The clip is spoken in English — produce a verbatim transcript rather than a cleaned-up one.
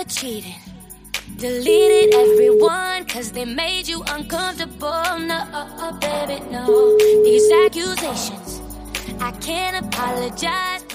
cheated. Deleted everyone cause they made you uncomfortable. No, baby, no. These accusations, I can't apologize